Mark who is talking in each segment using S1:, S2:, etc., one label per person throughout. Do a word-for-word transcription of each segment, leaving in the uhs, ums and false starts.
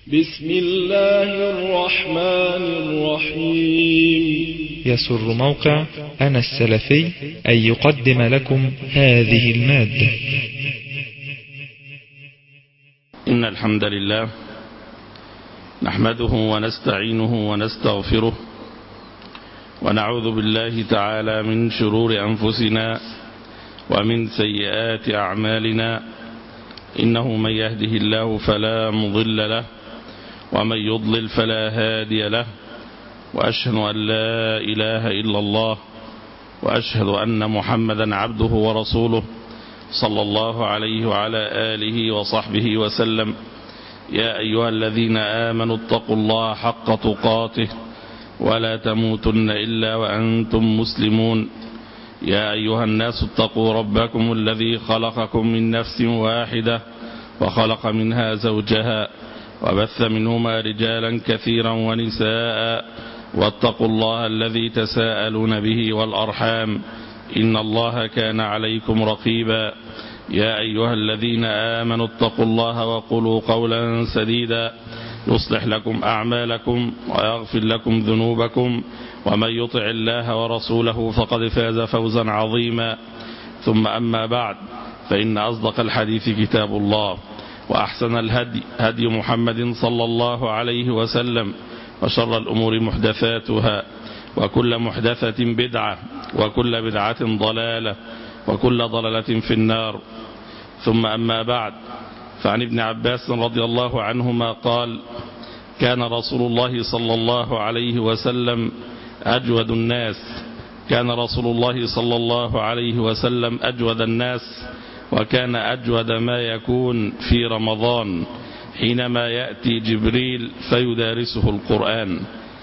S1: بسم الله الرحمن الرحيم.
S2: يسر موقع أنا السلفي أن يقدم لكم هذه المادة.
S3: إن الحمد لله نحمده ونستعينه ونستغفره ونعوذ بالله تعالى من شرور أنفسنا ومن سيئات أعمالنا، إنه من يهده الله فلا مضل له ومن يضلل فلا هادي له، وأشهد أن لا إله إلا الله وأشهد أن محمدا عبده ورسوله صلى الله عليه وعلى آله وصحبه وسلم. يا أيها الذين آمنوا اتقوا الله حق تقاته ولا تموتن إلا وأنتم مسلمون. يا أيها الناس اتقوا ربكم الذي خلقكم من نفس واحدة وخلق منها زوجها وبث منهما رجالا كثيرا ونساء، واتقوا الله الذي تساءلون به والأرحام إن الله كان عليكم رقيبا. يا أيها الذين آمنوا اتقوا الله وقولوا قولا سديدا يصلح لكم أعمالكم ويغفر لكم ذنوبكم، ومن يطع الله ورسوله فقد فاز فوزا عظيما. ثم أما بعد، فإن أصدق الحديث كتاب الله، وأحسن الهدي هدي محمد صلى الله عليه وسلم، وشر الأمور محدثاتها، وكل محدثة بدعة، وكل بدعة ضلالة، وكل ضلالة في النار. ثم أما بعد، فعن ابن عباس رضي الله عنهما قال: كان رسول الله صلى الله عليه وسلم أجود الناس كان رسول الله صلى الله عليه وسلم أجود الناس وكان أجود ما يكون في رمضان حينما يأتي جبريل فيدارسه القرآن.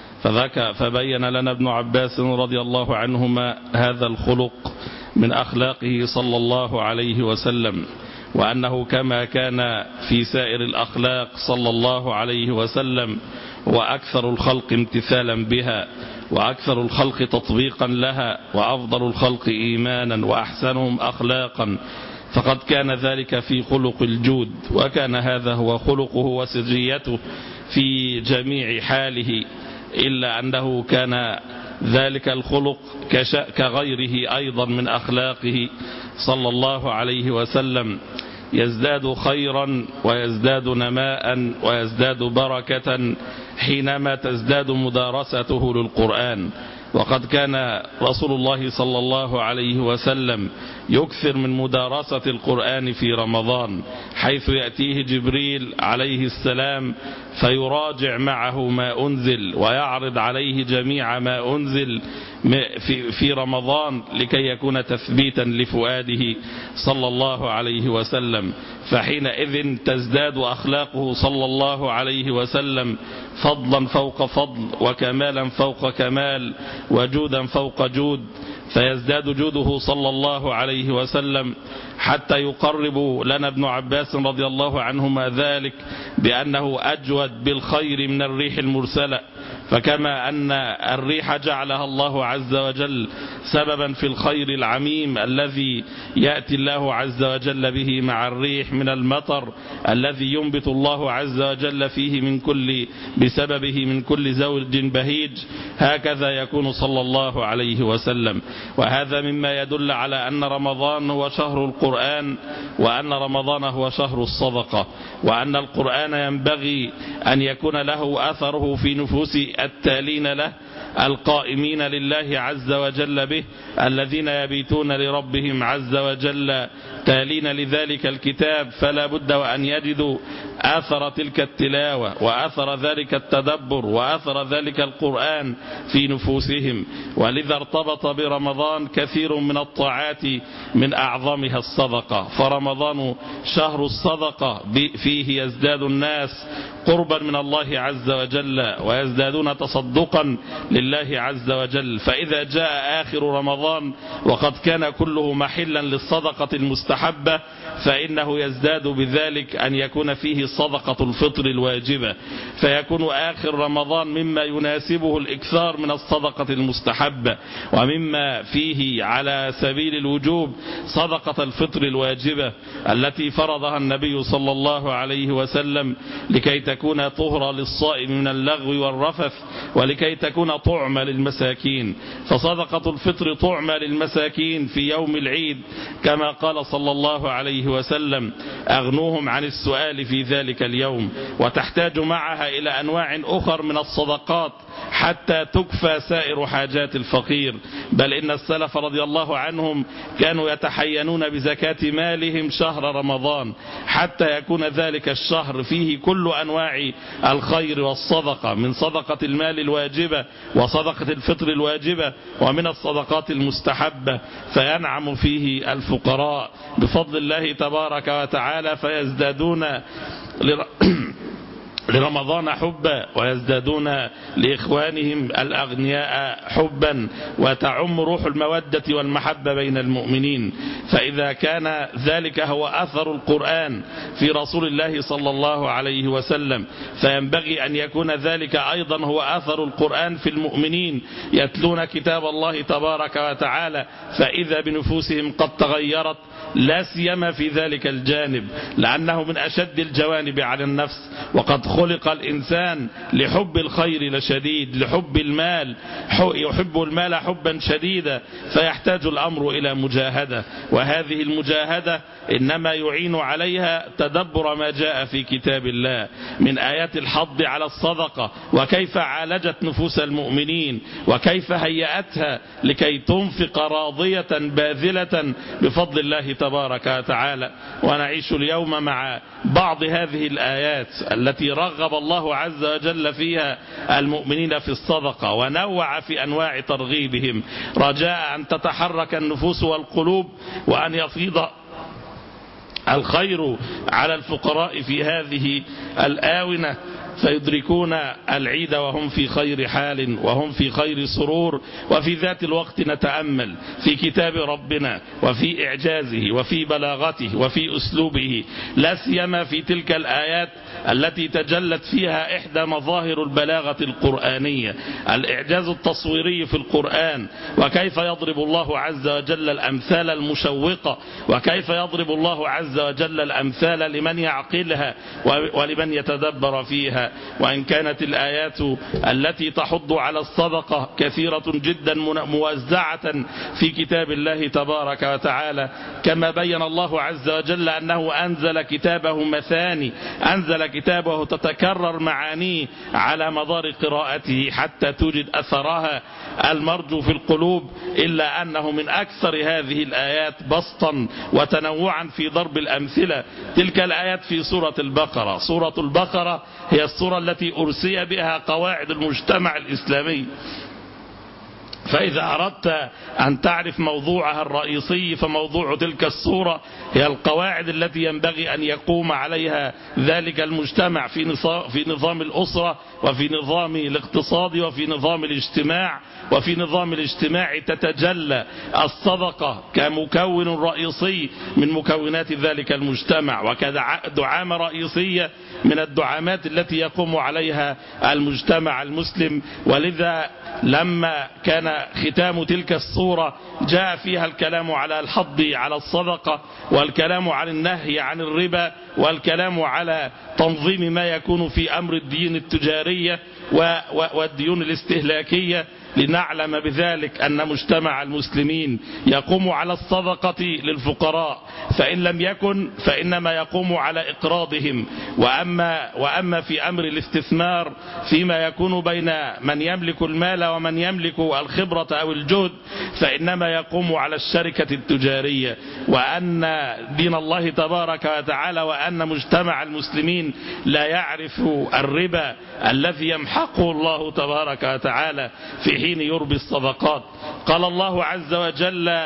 S3: فذكى فبين لنا ابن عباس رضي الله عنهما هذا الخلق من أخلاقه صلى الله عليه وسلم، وأنه كما كان في سائر الأخلاق صلى الله عليه وسلم وأكثر الخلق امتثالا بها، وأكثر الخلق تطبيقا لها، وأفضل الخلق إيمانا، وأحسنهم أخلاقا، فقد كان ذلك في خلق الجود، وكان هذا هو خلقه وسجيته في جميع حاله، إلا أنه كان ذلك الخلق كغيره أيضا من أخلاقه صلى الله عليه وسلم يزداد خيرا ويزداد نماء ويزداد بركة حينما تزداد مدارسته للقرآن. وقد كان رسول الله صلى الله عليه وسلم يكثر من مدارسة القرآن في رمضان، حيث يأتيه جبريل عليه السلام فيراجع معه ما أنزل ويعرض عليه جميع ما أنزل في رمضان لكي يكون تثبيتا لفؤاده صلى الله عليه وسلم. فحينئذ تزداد أخلاقه صلى الله عليه وسلم فضلا فوق فضل، وكمالا فوق كمال، وجودا فوق جود، فيزداد جوده صلى الله عليه وسلم حتى يقرب لنا ابن عباس رضي الله عنهما ذلك بأنه أجود بالخير من الريح المرسلة. فكما أن الريح جعلها الله عز وجل سببا في الخير العميم الذي يأتي الله عز وجل به مع الريح من المطر الذي ينبت الله عز وجل فيه من كل بسببه من كل زوج بهيج، هكذا يكون صلى الله عليه وسلم. وهذا مما يدل على أن رمضان هو شهر القرآن، وأن رمضان هو شهر الصدقة، وأن القرآن ينبغي أن يكون له أثره في نفوس التالين له القائمين لله عز وجل به، الذين يبيتون لربهم عز وجل تالين لذلك الكتاب، فلا بد وأن يجدوا آثر تلك التلاوة وآثر ذلك التدبر وآثر ذلك القرآن في نفوسهم. ولذا ارتبط برمضان كثير من الطاعات من أعظمها الصدقة، فرمضان شهر الصدقة فيه يزداد الناس قربا من الله عز وجل ويزدادون تصدقا لله عز وجل. فإذا جاء آخر رمضان وقد كان كله محلا للصدقة المستحبة، فإنه يزداد بذلك أن يكون فيه صدقة الفطر الواجبة، فيكون آخر رمضان مما يناسبه الإكثار من الصدقة المستحبة، ومما فيه على سبيل الوجوب صدقة الفطر الواجبة التي فرضها النبي صلى الله عليه وسلم لكي تكون طهرا للصائم من اللغو والرفث، ولكي تكون طعمة للمساكين. فصدقة الفطر طعمة للمساكين في يوم العيد، كما قال صلى الله عليه وسلم: أغنوهم عن السؤال في ذلك اليوم. وتحتاج معها إلى أنواع أخر من الصدقات حتى تكفى سائر حاجات الفقير، بل إن السلف رضي الله عنهم كانوا يتحينون بزكاة مالهم شهر رمضان حتى يكون ذلك الشهر فيه كل أنواع الخير والصدقة، من صدقة المال الواجبة وصدقة الفطر الواجبة ومن الصدقات المستحبة، فينعم فيه الفقراء بفضل الله تبارك وتعالى، فيزدادون لرمضان حبا ويزدادون لإخوانهم الأغنياء حبا، وتعم روح المودة والمحبة بين المؤمنين. فإذا كان ذلك هو أثر القرآن في رسول الله صلى الله عليه وسلم، فينبغي أن يكون ذلك أيضا هو أثر القرآن في المؤمنين يتلون كتاب الله تبارك وتعالى، فإذا بنفوسهم قد تغيرت، لا سيما في ذلك الجانب، لأنه من أشد الجوانب على النفس. وقد خلق الإنسان لحب الخير لشديد، لحب المال، يحب المال حبا شديدا، فيحتاج الأمر إلى مجاهدة، وهذه المجاهدة إنما يعين عليها تدبر ما جاء في كتاب الله من آيات الحض على الصدقة، وكيف عالجت نفوس المؤمنين، وكيف هيأتها لكي تنفق راضية باذلة بفضل الله تبارك وتعالى. ونعيش اليوم مع بعض هذه الآيات التي رغب الله عز وجل فيها المؤمنين في الصدقة، ونوع في أنواع ترغيبهم، رجاء أن تتحرك النفوس والقلوب، وأن يفيض الخير على الفقراء في هذه الآونة، فيدركون العيد وهم في خير حال وهم في خير سرور. وفي ذات الوقت نتأمل في كتاب ربنا وفي إعجازه وفي بلاغته وفي أسلوبه، لا سيما في تلك الآيات التي تجلت فيها إحدى مظاهر البلاغة القرآنية، الإعجاز التصويري في القرآن، وكيف يضرب الله عز وجل الأمثال المشوقة، وكيف يضرب الله عز وجل الأمثال لمن يعقلها ولمن يتدبر فيها. وإن كانت الآيات التي تحض على الصدقة كثيرة جدا موزعة في كتاب الله تبارك وتعالى، كما بين الله عز وجل أنه أنزل كتابه مثاني، أنزل كتابه تتكرر معانيه على مدار قراءته حتى توجد أثرها المرجو في القلوب، إلا أنه من أكثر هذه الآيات بسطا وتنوعا في ضرب الأمثلة تلك الآيات في سورة البقرة. سورة البقرة هي السورة التي أرسي بها قواعد المجتمع الإسلامي، فإذا أردت أن تعرف موضوعها الرئيسي فموضوع تلك السورة هي القواعد التي ينبغي أن يقوم عليها ذلك المجتمع في نظام الأسرة وفي نظام الاقتصاد وفي نظام الاجتماع. وفي نظام الاجتماع تتجلى الصدقة كمكون رئيسي من مكونات ذلك المجتمع، وكدعامة رئيسية من الدعامات التي يقوم عليها المجتمع المسلم. ولذا لما كان ختام تلك الصورة جاء فيها الكلام على الحض على الصدقة، والكلام عن النهي عن الربا، والكلام على تنظيم ما يكون في أمر الدين التجارية والديون الاستهلاكية، لنعلم بذلك أن مجتمع المسلمين يقوم على الصدقة للفقراء، فإن لم يكن فإنما يقوم على إقراضهم. وأما, وأما في أمر الاستثمار فيما يكون بين من يملك المال ومن يملك الخبرة أو الجهد فإنما يقوم على الشركة التجارية. وأن دين الله تبارك وتعالى وأن مجتمع المسلمين لا يعرف الربا الذي يمحقه الله تبارك وتعالى، في حين يربي الصدقات. قال الله عز وجل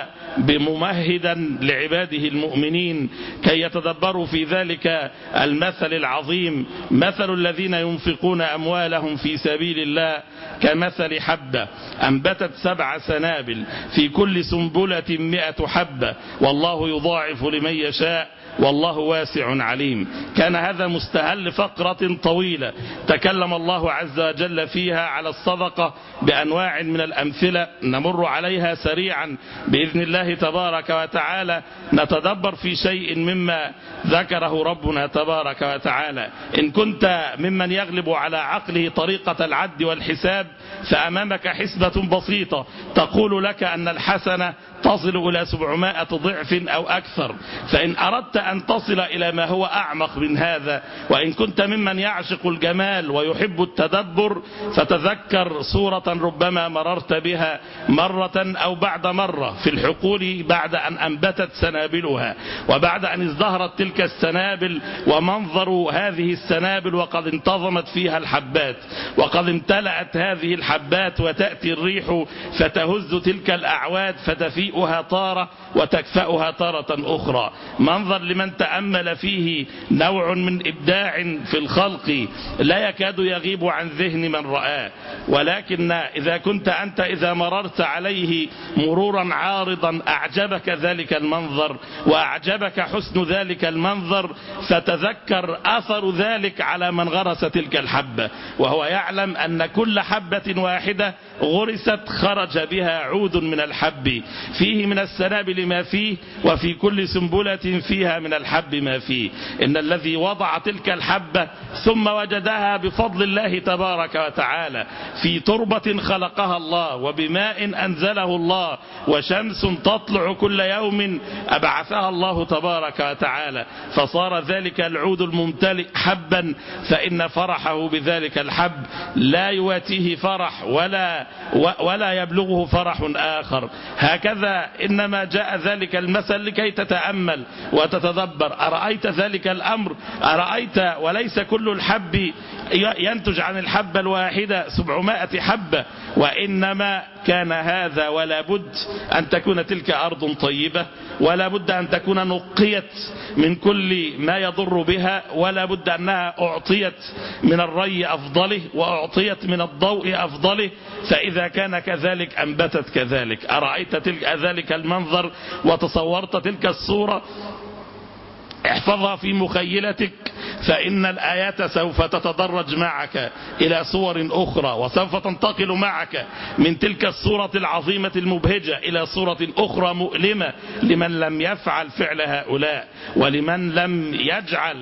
S3: بممهدا لعباده المؤمنين كي يتدبروا في ذلك المثل العظيم: مثل الذين ينفقون أموالهم في سبيل الله كمثل حبة أنبتت سبع سنابل في كل سنبلة مئة حبة والله يضاعف لمن يشاء والله واسع عليم. كان هذا مستهل فقرة طويلة تكلم الله عز وجل فيها على الصدقة بأنواع من الأمثلة نمر عليها سريعا بإذن الله تبارك وتعالى، نتدبر في شيء مما ذكره ربنا تبارك وتعالى. إن كنت ممن يغلب على عقله طريقة العد والحساب فأمامك حسبة بسيطة تقول لك أن الحسنة تصل إلى سبعمائة ضعف أو أكثر. فإن أردت أن تصل إلى ما هو أعمق من هذا، وإن كنت ممن يعشق الجمال ويحب التدبر، فتذكر صورة ربما مررت بها مرة أو بعد مرة في الحقول بعد أن أنبتت سنابلها وبعد أن ازدهرت تلك السنابل ومنظر هذه السنابل وقد انتظمت فيها الحبات وقد امتلأت هذه الحبات، وتأتي الريح فتهز تلك الأعواد فتفيئها طارة وتكفأها تارة أخرى. منظر لمن تأمل فيه نوع من إبداع في الخلق لا يكاد يغيب عن ذهن من رآه. ولكن إذا كنت أنت إذا مررت عليه مرورا عارضا أعجبك ذلك المنظر وأعجبك حسن ذلك المنظر، فتذكر أثر ذلك على من غرس تلك الحبة، وهو يعلم أن كل حبة واحدة غرست خرج بها عود من الحب فيه من السنابل ما فيه، وفي كل سنبلة فيها من الحب ما فيه. إن الذي وضع تلك الحبة ثم وجدها بفضل الله تبارك وتعالى في تربة خلقها الله وبماء أنزله الله وشمس تطلع كل يوم أبعثها الله تبارك وتعالى، فصار ذلك العود الممتلئ حبا، فإن فرحه بذلك الحب لا يواتيه فرح ولا ولا يبلغه فرح آخر. هكذا إنما جاء ذلك المثل لكي تتأمل وتتدبر. أرأيت ذلك الأمر؟ أرأيت وليس كل الحب ينتج عن الحبة الواحدة سبعمائة حبة، وإنما كان هذا ولا بد أن تكون تلك أرض طيبة، ولا بد أن تكون نقيت من كل ما يضر بها، ولا بد أنها أعطيت من الري أفضله وأعطيت من الضوء أفضله، فإذا كان كذلك أنبتت كذلك. أرأيت تلك ذلك المنظر وتصورت تلك الصورة؟ احفظها في مخيلتك، فإن الآيات سوف تتدرج معك إلى صور أخرى، وسوف تنتقل معك من تلك الصورة العظيمة المبهجة إلى صورة أخرى مؤلمة لمن لم يفعل فعل هؤلاء، ولمن لم يجعل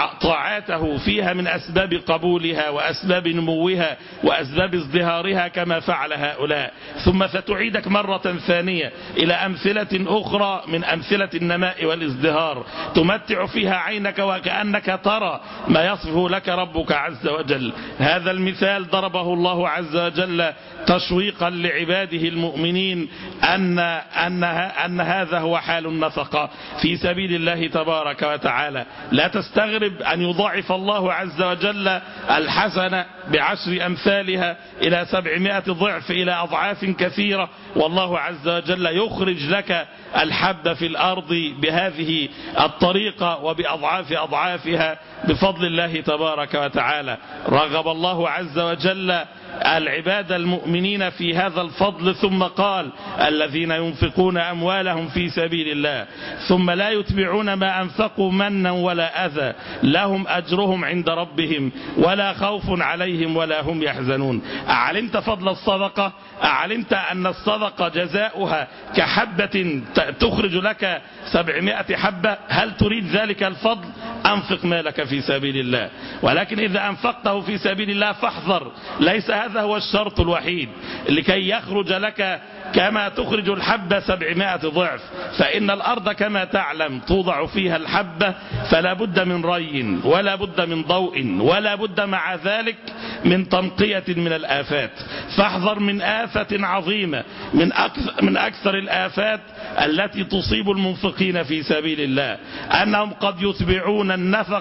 S3: طاعاته فيها من أسباب قبولها وأسباب نموها وأسباب ازدهارها كما فعل هؤلاء. ثم ستعيدك مرة ثانية إلى أمثلة أخرى من أمثلة النماء والازدهار تمتع فيها عينك وكأنك ترى ما يصفه لك ربك عز وجل. هذا المثال ضربه الله عز وجل تشويقا لعباده المؤمنين أن, أن, أن هذا هو حال النفقة في سبيل الله تبارك وتعالى. لا تستغرب أن يضاعف الله عز وجل الحسنة بعشر أمثالها إلى سبعمائة ضعف إلى أضعاف كثيرة، والله عز وجل يخرج لك الحب في الأرض بهذه الطريقة وبأضعاف أضعافها بفضل الله تبارك وتعالى. رغب الله عز وجل العباد المؤمنين في هذا الفضل، ثم قال: الذين ينفقون أموالهم في سبيل الله ثم لا يتبعون ما أنفقوا منا ولا أذى لهم أجرهم عند ربهم ولا خوف عليهم ولا هم يحزنون. أعلمت فضل الصدقة؟ أعلمت أن الصدقة جزاؤها كحبة تخرج لك سبعمائة حبة؟ هل تريد ذلك الفضل؟ أنفق مالك في سبيل الله، ولكن إذا أنفقته في سبيل الله فاحذر، ليس هذا هو الشرط الوحيد لكي يخرج لك كما تخرج الحبة سبعمائة ضعف، فإن الأرض كما تعلم توضع فيها الحبة، فلا بد من ري ولا بد من ضوء ولا بد مع ذلك من تنقية من الآفات. فاحذر من آفة عظيمة من أكثر, من أكثر الآفات التي تصيب المنفقين في سبيل الله، أنهم قد يتبعون النفقة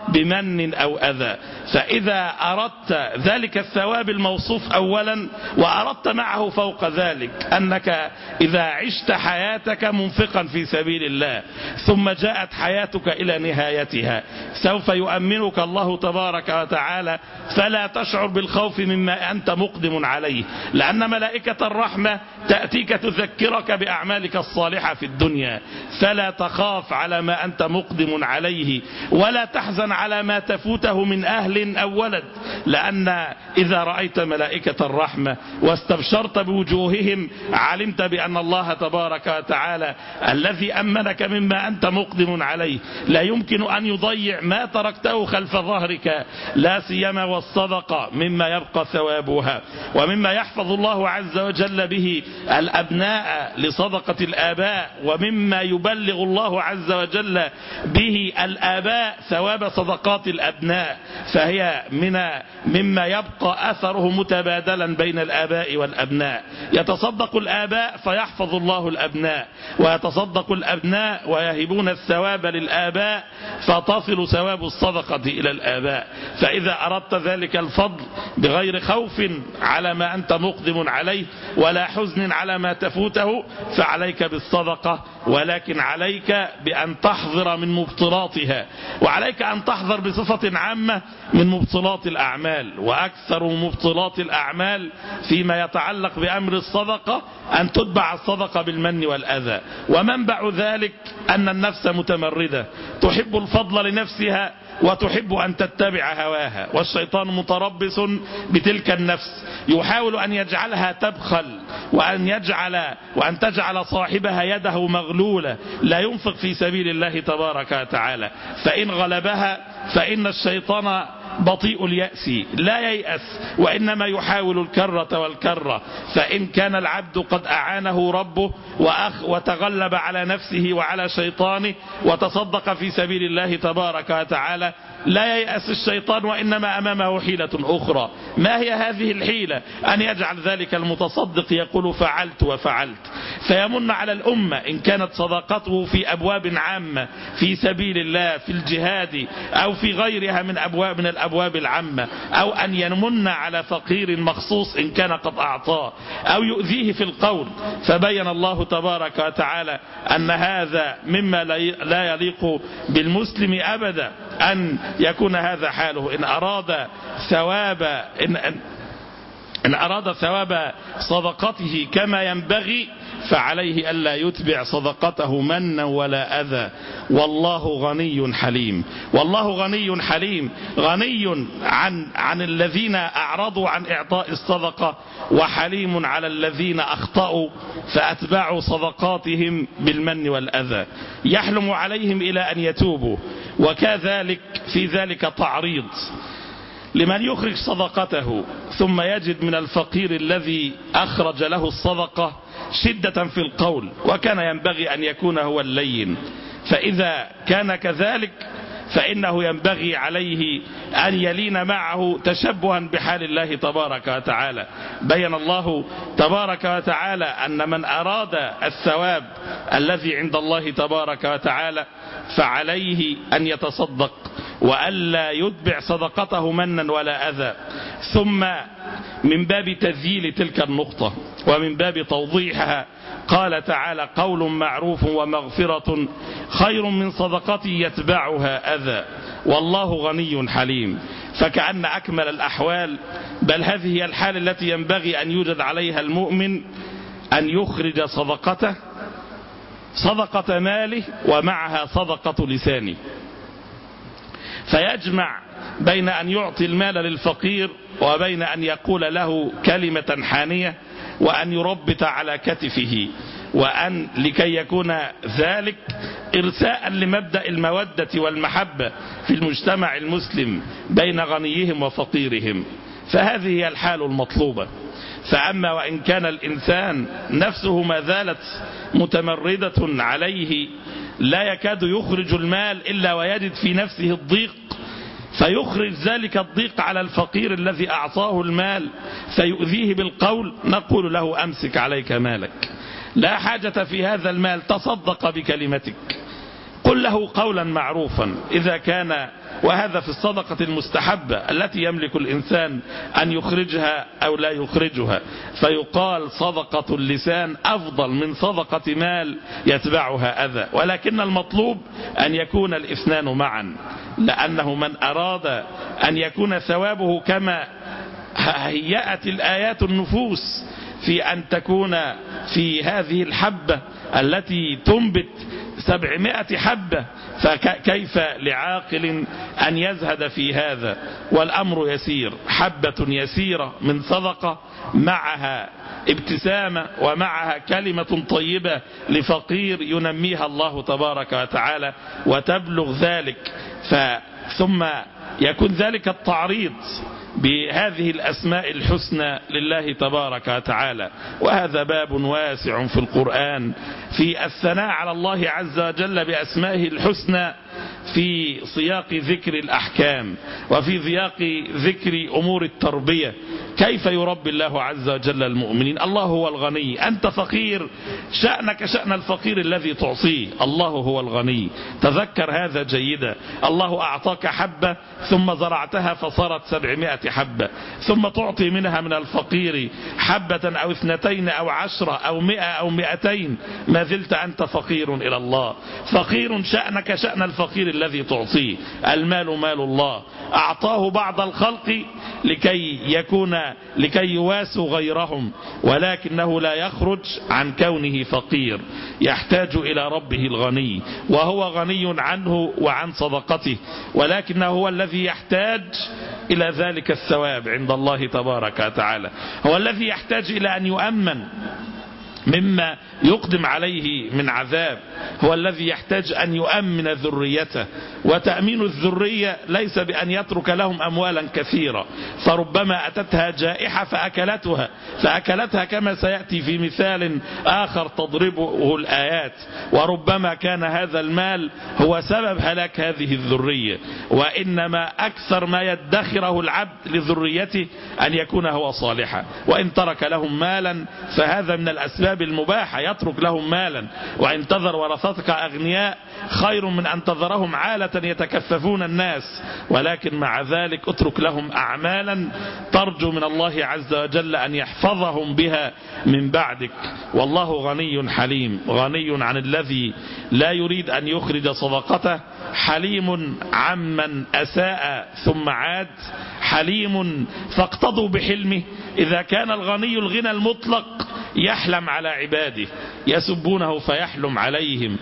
S3: بمن أو أذى. فإذا أردت ذلك الثواب الموصوف أولا وأردت معه فوق ذلك أنك إذا عشت حياتك منفقا في سبيل الله ثم جاءت حياتك إلى نهايتها سوف يؤمنك الله تبارك وتعالى فلا تشعر بالخوف مما أنت مقدم عليه، لأن ملائكة الرحمة تأتيك تذكرك بأعمالك الصالحة في الدنيا، فلا تخاف على ما أنت مقدم عليه ولا تحزن على ما تفوته من أهل أو ولد، لأن إذا رأيت ملائكة الرحمة واستبشرت بوجوههم علمت بأن الله تبارك وتعالى الذي أمنك مما أنت مقدم عليه لا يمكن أن يضيع ما تركته خلف ظهرك، لا سيما والصدقة مما يبقى ثوابها ومما يحفظ الله عز وجل به الأبناء لصدقة الآباء، ومما يبلغ الله عز وجل به الآباء ثواب صدقات الأبناء، فهي من مما يبقى أثره متبادلا بين الآباء والأبناء. يتصدق الآباء فيحفظ الله الأبناء، ويتصدق الأبناء ويهبون الثواب للآباء فتصل ثواب الصدقة إلى الآباء. فإذا أردت ذلك الفضل بغير خوف على ما أنت مقدم عليه ولا حزن على ما تفوته فعليك بالصدقة، ولكن عليك بأن تحذر من مبطلاتها، وعليك أن تحذر بصفة عامة من مبطلات الأعمال. وأكثر مبطلات الأعمال فيما يتعلق بأمر الصدقة أن تتبع الصدقة بالمن والأذى، ومنبع ذلك أن النفس متمردة تحب الفضل لنفسها وتحب أن تتبع هواها، والشيطان متربص بتلك النفس يحاول أن يجعلها تبخل وأن يجعل وأن تجعل صاحبها يده مغلولة لا ينفق في سبيل الله تبارك وتعالى، فإن غلبها فإن الشيطان بطيء اليأس لا ييأس وإنما يحاول الكرة والكرة، فإن كان العبد قد أعانه ربه وأخ وتغلب على نفسه وعلى شيطانه وتصدق في سبيل الله تبارك وتعالى لا ييأس الشيطان وإنما أمامه حيلة أخرى. ما هي هذه الحيلة؟ أن يجعل ذلك المتصدق يقول فعلت وفعلت، فيمن على الأمة إن كانت صداقته في أبواب عامة في سبيل الله في الجهاد أو في غيرها من أبواب من الأبواب العامة، أو أن يمن على فقير مخصوص إن كان قد أعطاه، أو يؤذيه في القول. فبين الله تبارك وتعالى أن هذا مما لا يليق بالمسلم أبدا أن يكون هذا حاله. إن أراد ثواب إن, إن أراد ثواب صدقته كما ينبغي فعليه ألا يتبع صدقته منا ولا أذى، والله غني حليم. والله غني حليم، غني عن عن الذين أعرضوا عن إعطاء الصدقة، وحليم على الذين أخطأوا فأتبعوا صدقاتهم بالمن والأذى، يحلم عليهم إلى أن يتوبوا. وكذلك في ذلك تعريض لمن يخرج صدقته ثم يجد من الفقير الذي أخرج له الصدقة شدة في القول، وكان ينبغي أن يكون هو اللين، فإذا كان كذلك فإنه ينبغي عليه أن يلين معه تشبها بحال الله تبارك وتعالى. بين الله تبارك وتعالى أن من أراد الثواب الذي عند الله تبارك وتعالى فعليه أن يتصدق وألا يتبع صدقته منا ولا أذى. ثم من باب تذييل تلك النقطة ومن باب توضيحها قال تعالى قول معروف ومغفرة خير من صدقة يتبعها أذى والله غني حليم. فكأن أكمل الأحوال، بل هذه هي الحال التي ينبغي أن يوجد عليها المؤمن، أن يخرج صدقته صدقة ماله ومعها صدقة لسانه، فيجمع بين أن يعطي المال للفقير وبين أن يقول له كلمة حانية وأن يربط على كتفه، وأن لكي يكون ذلك إرساء لمبدأ المودة والمحبة في المجتمع المسلم بين غنيهم وفقيرهم. فهذه هي الحال المطلوبة. فأما وإن كان الإنسان نفسه ما زالت متمردة عليه لا يكاد يخرج المال إلا ويجد في نفسه الضيق، فيخرج ذلك الضيق على الفقير الذي أعطاه المال فيؤذيه بالقول، نقول له أمسك عليك مالك، لا حاجة في هذا المال، تصدق بكلمتك، قل قل له قولا معروفا إذا كان، وهذا في الصدقة المستحبة التي يملك الإنسان أن يخرجها أو لا يخرجها، فيقال صدقة اللسان أفضل من صدقة مال يتبعها أذى، ولكن المطلوب أن يكون الاثنان معا، لأنه من أراد أن يكون ثوابه كما هيأت الآيات النفوس في أن تكون في هذه الحبة التي تنبت سبعمائة حبة، فكيف لعاقل أن يزهد في هذا؟ والأمر يسير، حبة يسيرة من صدقة معها ابتسامة ومعها كلمة طيبة لفقير ينميها الله تبارك وتعالى وتبلغ ذلك، ثم يكون ذلك التعريض بهذه الأسماء الحسنى لله تبارك وتعالى. وهذا باب واسع في القرآن في الثناء على الله عز وجل بأسمائه الحسنى في سياق ذكر الأحكام وفي سياق ذكر أمور التربية. كيف يربي الله عز وجل المؤمنين؟ الله هو الغني، أنت فقير، شأنك شأن الفقير الذي تعصيه، الله هو الغني، تذكر هذا جيدا. الله أعطاك حبة ثم زرعتها فصارت سبعمائة حبة، ثم تعطي منها من الفقير حبة أو اثنتين أو عشرة أو مئة أو مئتين، ما زلت أنت فقير إلى الله، فقير شأنك شأن الفقير الذي تعطيه. المال مال الله، أعطاه بعض الخلق لكي يكون لكي يواسوا غيرهم، ولكنه لا يخرج عن كونه فقير، يحتاج إلى ربه الغني، وهو غني عنه وعن صدقته، ولكنه هو الذي يحتاج إلى ذلك الثواب عند الله تبارك وتعالى، هو الذي يحتاج إلى أن يؤمن مما يقدم عليه من عذاب، هو الذي يحتاج أن يؤمن ذريته. وتأمين الذرية ليس بأن يترك لهم أموالا كثيرة، فربما أتتها جائحة فأكلتها فأكلتها كما سيأتي في مثال آخر تضربه الآيات، وربما كان هذا المال هو سبب هلاك هذه الذرية. وإنما أكثر ما يدخره العبد لذريته أن يكون هو صالحا، وإن ترك لهم مالا فهذا من الأسباب المباحة، يترك لهم مالا، وإن تذر ورثتك أغنياء خير من أن تذرهم عالة يتكففون الناس، ولكن مع ذلك اترك لهم أعمالا ترجو من الله عز وجل أن يحفظهم بها من بعدك. والله غني حليم، غني عن الذي لا يريد أن يخرج صدقته، حليم عمن أساء ثم عاد، حليم فاقتضوا بحلمه. إذا كان الغني الغنى المطلق يحلم على عباده، يسبونه فيحلم عليهم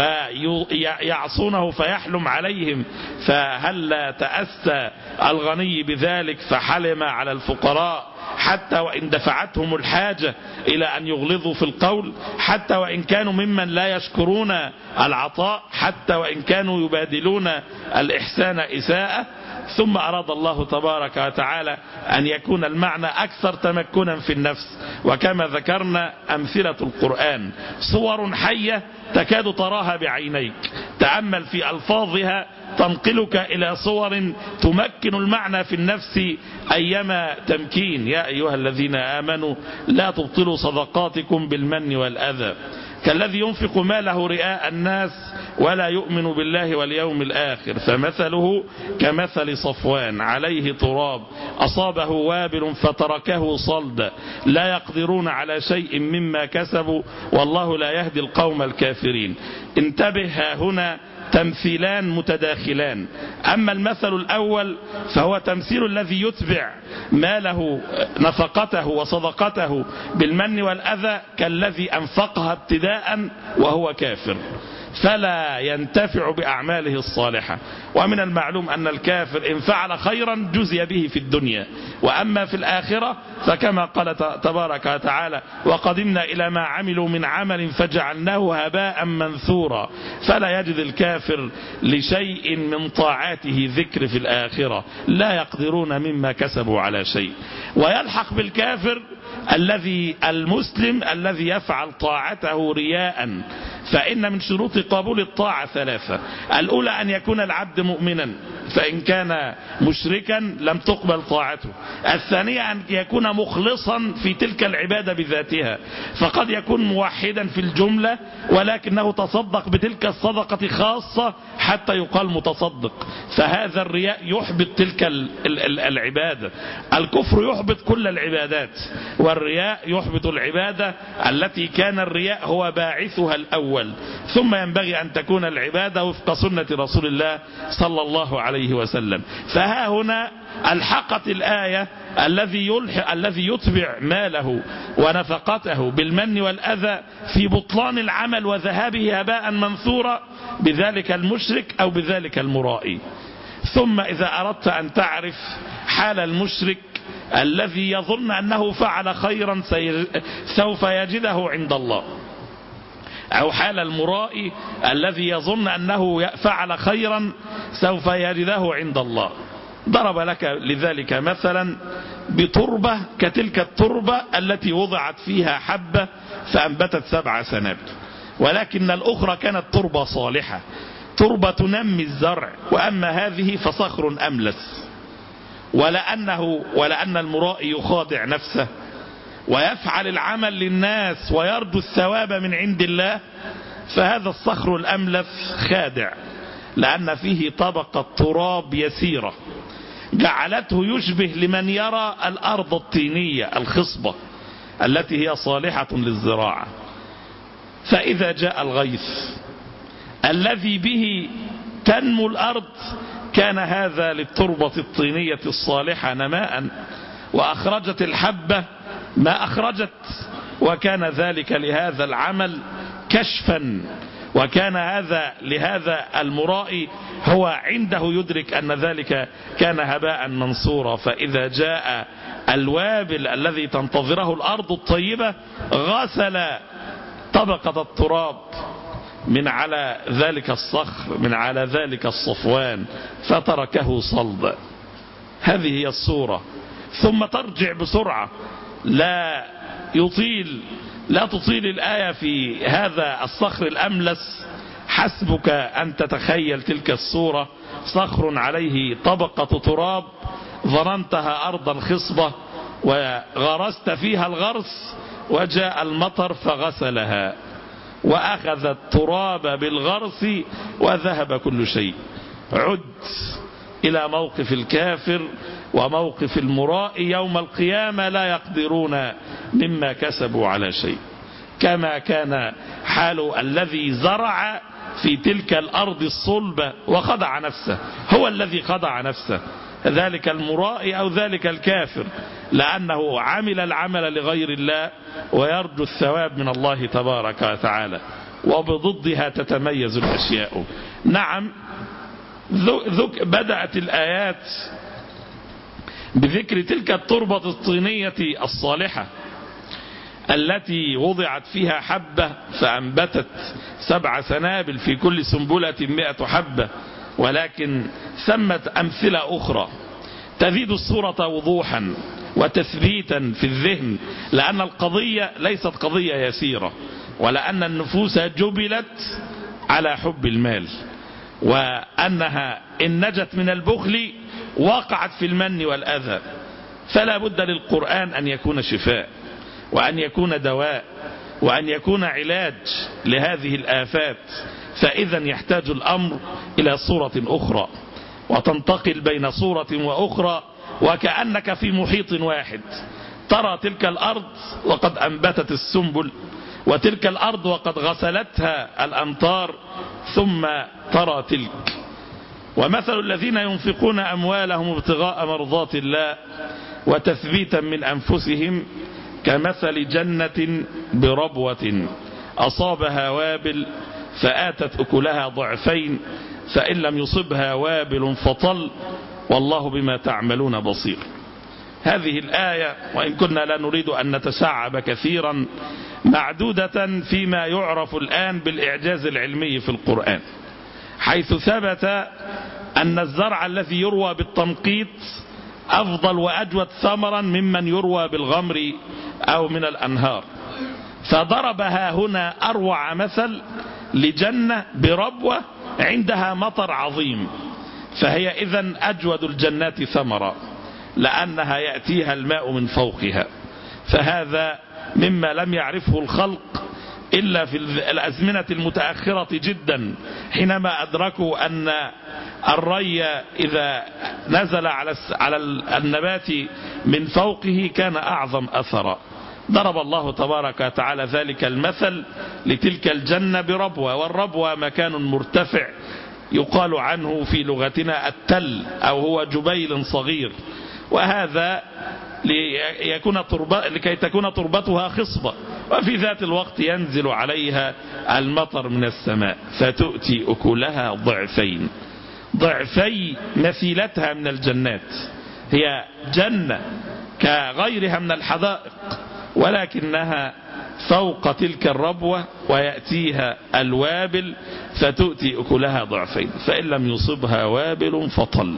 S3: ويعصونه فيحلم عليهم، فهل لا تأسى الغني بذلك فحلم على الفقراء حتى وإن دفعتهم الحاجة إلى أن يغلظوا في القول، حتى وإن كانوا ممن لا يشكرون العطاء، حتى وإن كانوا يبادلون الإحسان إساءة. ثم أراد الله تبارك وتعالى أن يكون المعنى أكثر تمكنا في النفس، وكما ذكرنا أمثلة القرآن صور حية تكاد تراها بعينيك، تأمل في ألفاظها تنقلك إلى صور تمكن المعنى في النفس أيما تمكين. يا أيها الذين آمنوا لا تبطلوا صدقاتكم بالمن والأذى كالذي ينفق ماله رئاء الناس ولا يؤمن بالله واليوم الآخر، فمثله كمثل صفوان عليه تراب أصابه وابل فتركه صلدا لا يقدرون على شيء مما كسبوا والله لا يهدي القوم الكافرين. انتبه، ها هنا تمثيلان متداخلان. أما المثل الأول فهو تمثيل الذي يتبع ماله نفقته وصدقته بالمن والأذى كالذي أنفقها ابتداء وهو كافر فلا ينتفع بأعماله الصالحة. ومن المعلوم أن الكافر إن فعل خيرا جزي به في الدنيا، وأما في الآخرة فكما قال تبارك وتعالى وقدمنا إلى ما عملوا من عمل فجعلناه هباء منثورا، فلا يجد الكافر لشيء من طاعاته ذكر في الآخرة، لا يقدرون مما كسبوا على شيء. ويلحق بالكافر الذي المسلم الذي يفعل طاعته رياء، فإن من شروط قبول الطاعة ثلاثة: الأولى أن يكون العبد مؤمنا فإن كان مشركا لم تقبل طاعته. الثانية أن يكون مخلصا في تلك العبادة بذاتها، فقد يكون موحدا في الجملة ولكنه تصدق بتلك الصدقة خاصة حتى يقال متصدق، فهذا الرياء يحبط تلك العبادة. الكفر يحبط كل العبادات، والرياء يحبط العبادة التي كان الرياء هو باعثها الأول. ثم ينبغي أن تكون العبادة وفق سنة رسول الله صلى الله عليه وسلم. فها هنا الحقت الآية الذي يلحق الذي يتبع ماله ونفقته بالمن والأذى في بطلان العمل وذهابه هباء منثورا بذلك المشرك أو بذلك المرائي. ثم إذا أردت أن تعرف حال المشرك الذي يظن أنه فعل خيرا سوف يجده عند الله، أو حال المرائي الذي يظن أنه فعل خيرا سوف يجده عند الله، ضرب لك لذلك مثلا بتربة كتلك التربة التي وضعت فيها حبة فأنبتت سبع سنابل، ولكن الأخرى كانت تربة صالحة، تربة تنمي الزرع، وأما هذه فصخر أملس. ولأنه ولأن المرائي يخادع نفسه ويفعل العمل للناس ويرجو الثواب من عند الله، فهذا الصخر الأملس خادع، لأن فيه طبقة تراب يسيرة جعلته يشبه لمن يرى الأرض الطينية الخصبة التي هي صالحة للزراعة. فإذا جاء الغيث الذي به تنمو الأرض كان هذا للتربة الطينية الصالحة نماء، وأخرجت الحبة ما أخرجت، وكان ذلك لهذا العمل كشفا، وكان هذا لهذا المرائي هو عنده يدرك أن ذلك كان هباء منصورا. فإذا جاء الوابل الذي تنتظره الأرض الطيبة غسل طبقة التراب من على ذلك الصخر، من على ذلك الصفوان، فتركه صلبا. هذه هي الصورة. ثم ترجع بسرعة، لا يطيل لا تطيل الآية في هذا الصخر الأملس، حسبك أن تتخيل تلك الصورة: صخر عليه طبقة تراب ظننتها أرضا خصبة وغرست فيها الغرس، وجاء المطر فغسلها وأخذ التراب بالغرس وذهب كل شيء. عد إلى موقف الكافر وموقف المرائي يوم القيامة، لا يقدرون مما كسبوا على شيء، كما كان حال الذي زرع في تلك الأرض الصلبة وخدع نفسه، هو الذي خدع نفسه، ذلك المرائي أو ذلك الكافر، لأنه عمل العمل لغير الله ويرجو الثواب من الله تبارك وتعالى، وبضدها تتميز الأشياء. نعم، ذك بدأت الآيات بذكر تلك التربة الطينية الصالحة التي وضعت فيها حبة فأنبتت سبع سنابل في كل سنبلة مئة حبة، ولكن ثمت أمثلة أخرى تزيد الصورة وضوحا وتثبيتا في الذهن، لأن القضية ليست قضية يسيرة، ولأن النفوس جبلت على حب المال، وأنها إن نجت من البخل وقعت في المن والأذى. فلا بد للقرآن أن يكون شفاء، وأن يكون دواء، وأن يكون علاج لهذه الآفات. فإذا يحتاج الأمر إلى صورة أخرى، وتنتقل بين صورة وأخرى، وكأنك في محيط واحد، ترى تلك الأرض وقد أنبتت السنبل، وتلك الأرض وقد غسلتها الأمطار، ثم ترى تلك. ومثل الذين ينفقون أموالهم ابتغاء مرضات الله وتثبيتا من أنفسهم كمثل جنة بربوة أصابها وابل فآتت أكلها ضعفين فإن لم يصبها وابل فطل والله بما تعملون بصير. هذه الآية، وإن كنا لا نريد أن نتشعب كثيرا، معدودة فيما يعرف الآن بالإعجاز العلمي في القرآن، حيث ثبت أن الزرع الذي يروى بالتنقيط أفضل وأجود ثمرا ممن يروى بالغمر أو من الأنهار. فضربها هنا أروع مثل لجنة بربوة عندها مطر عظيم، فهي إذن أجود الجنات ثمرا، لأنها يأتيها الماء من فوقها. فهذا مما لم يعرفه الخلق إلا في الأزمنة المتأخرة جدا، حينما أدركوا أن الري إذا نزل على النبات من فوقه كان أعظم أثرا. ضرب الله تبارك وتعالى ذلك المثل لتلك الجنة بربوة، والربوة مكان مرتفع يقال عنه في لغتنا التل، أو هو جبيل صغير، وهذا ليكون تربة لكي تكون تربتها خصبة، وفي ذات الوقت ينزل عليها المطر من السماء فتؤتي أكلها ضعفين، ضعفي مثيلتها من الجنات. هي جنة كغيرها من الحدائق، ولكنها فوق تلك الربوة، ويأتيها الوابل فتؤتي أكلها ضعفين، فإن لم يصبها وابل فطل.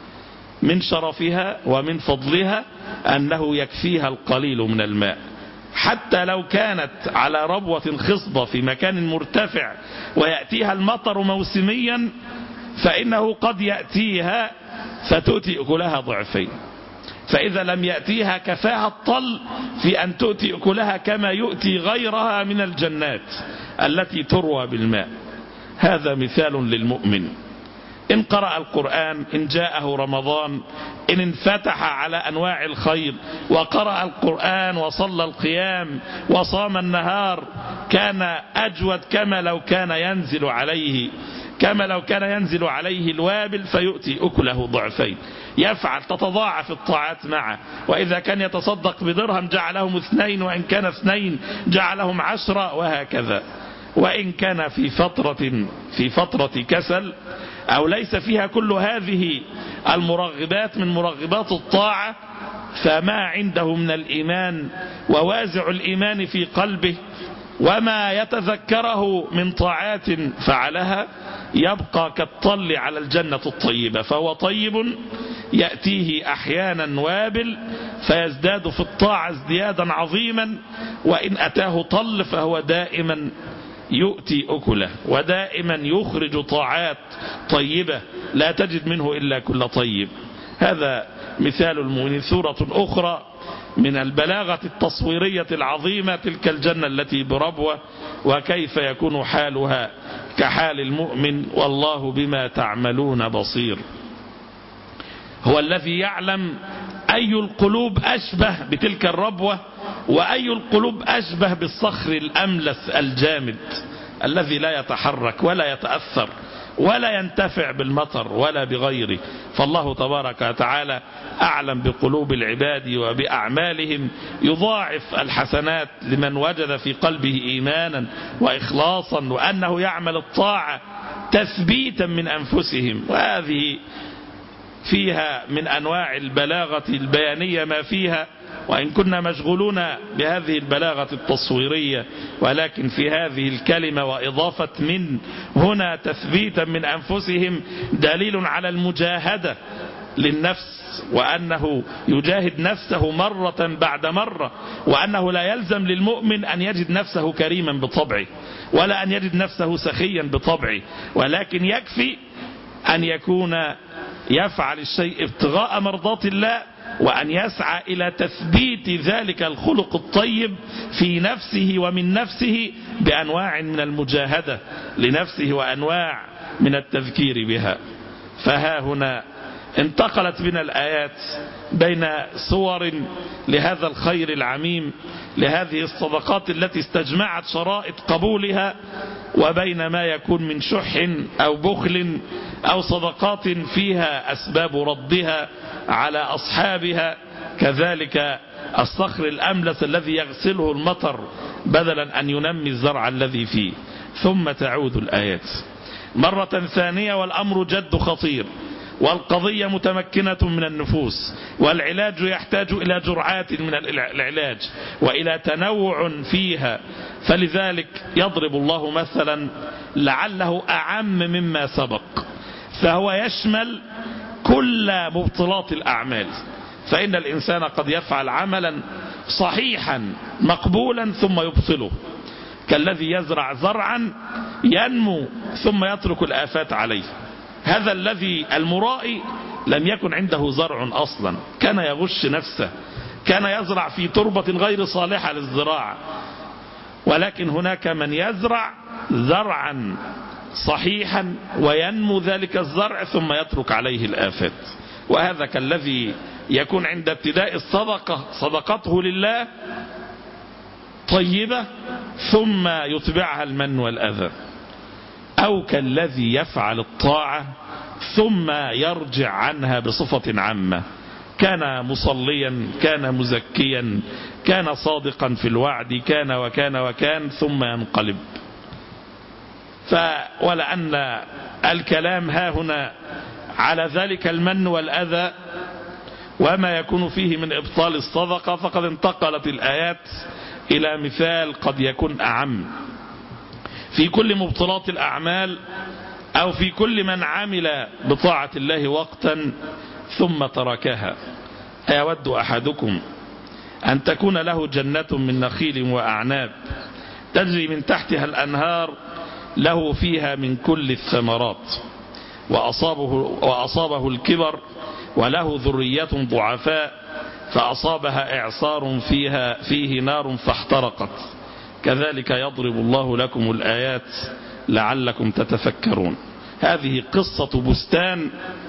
S3: من شرفها ومن فضلها أنه يكفيها القليل من الماء، حتى لو كانت على ربوة خصبة في مكان مرتفع ويأتيها المطر موسميا، فإنه قد يأتيها فتؤتي أكلها ضعفين. فإذا لم يأتيها كفاها الطل في أن تؤتي أكلها كما يؤتي غيرها من الجنات التي تروى بالماء. هذا مثال للمؤمن إن قرأ القرآن، إن جاءه رمضان، إن انفتح على أنواع الخير وقرأ القرآن وصلى القيام وصام النهار، كان أجود كما لو كان ينزل عليه كما لو كان ينزل عليه الوابل فيؤتي أكله ضعفين. يفعل تتضاعف الطاعات معه، وإذا كان يتصدق بدرهم جعلهم اثنين، وإن كان اثنين جعلهم عشرة، وهكذا. وإن كان في فترة في فترة كسل أو ليس فيها كل هذه المرغبات من مرغبات الطاعة، فما عنده من الإيمان ووازع الإيمان في قلبه وما يتذكره من طاعات فعلها يبقى كالطل على الجنة الطيبة. فهو طيب يأتيه أحيانا وابل فيزداد في الطاعة ازديادا عظيما، وإن أتاه طل فهو دائما يؤتي أكله، ودائما يخرج طاعات طيبة لا تجد منه إلا كل طيب. هذا مثال المؤمنين. سورة أخرى من البلاغة التصويرية العظيمة تلك الجنة التي بربوة، وكيف يكون حالها كحال المؤمن، والله بما تعملون بصير. هو الذي يعلم أي القلوب أشبه بتلك الربوة، وأي القلوب أشبه بالصخر الأملس الجامد الذي لا يتحرك ولا يتأثر ولا ينتفع بالمطر ولا بغيره. فالله تبارك وتعالى أعلم بقلوب العباد وبأعمالهم، يضاعف الحسنات لمن وجد في قلبه إيمانا وإخلاصا، وأنه يعمل الطاعة تثبيتا من أنفسهم. وهذه فيها من أنواع البلاغة البيانية ما فيها، وإن كنا مشغولون بهذه البلاغة التصويرية، ولكن في هذه الكلمة وإضافة من هنا تثبيتا من أنفسهم دليل على المجاهدة للنفس، وأنه يجاهد نفسه مرة بعد مرة، وأنه لا يلزم للمؤمن أن يجد نفسه كريما بطبعه ولا أن يجد نفسه سخيا بطبعه، ولكن يكفي أن يكون يفعل الشيء ابتغاء مرضات الله، وأن يسعى إلى تثبيت ذلك الخلق الطيب في نفسه ومن نفسه بأنواع من المجاهدة لنفسه وأنواع من التذكير بها. فها هنا انتقلت بنا الآيات بين صور لهذا الخير العميم، لهذه الصدقات التي استجمعت شرائط قبولها، وبين ما يكون من شح أو بخل أو صدقات فيها أسباب ردها على أصحابها، كذلك الصخر الأملس الذي يغسله المطر بدلا أن ينمي الزرع الذي فيه. ثم تعود الآيات مرة ثانية، والأمر جد خطير، والقضية متمكنة من النفوس، والعلاج يحتاج إلى جرعات من العلاج وإلى تنوع فيها. فلذلك يضرب الله مثلا لعله أعم مما سبق، فهو يشمل كل مبطلات الأعمال. فإن الإنسان قد يفعل عملا صحيحا مقبولا ثم يبطله، كالذي يزرع زرعا ينمو ثم يترك الآفات عليه. هذا الذي المرائي لم يكن عنده زرع أصلا، كان يغش نفسه، كان يزرع في تربة غير صالحة للزراعة، ولكن هناك من يزرع زرعا صحيحا وينمو ذلك الزرع ثم يترك عليه الآفات. وهذا كالذي يكون عند ابتداء الصدقة صدقته لله طيبة ثم يتبعها المن والأذى، أو كالذي يفعل الطاعة ثم يرجع عنها بصفة عامة، كان مصليا، كان مزكيا، كان صادقا في الوعد، كان وكان وكان، ثم ينقلب. ولأن الكلام ها هنا على ذلك المن والأذى وما يكون فيه من إبطال الصدقة، فقد انتقلت الآيات إلى مثال قد يكون أعم في كل مبطلات الأعمال، أو في كل من عمل بطاعة الله وقتا ثم تركها. أيود أحدكم أن تكون له جنة من نخيل وأعناب تجري من تحتها الأنهار له فيها من كل الثمرات وأصابه, وأصابه الكبر وله ذرية ضعفاء فأصابها إعصار فيها فيه نار فاحترقت كذلك يضرب الله لكم الآيات لعلكم تتفكرون. هذه قصة بستان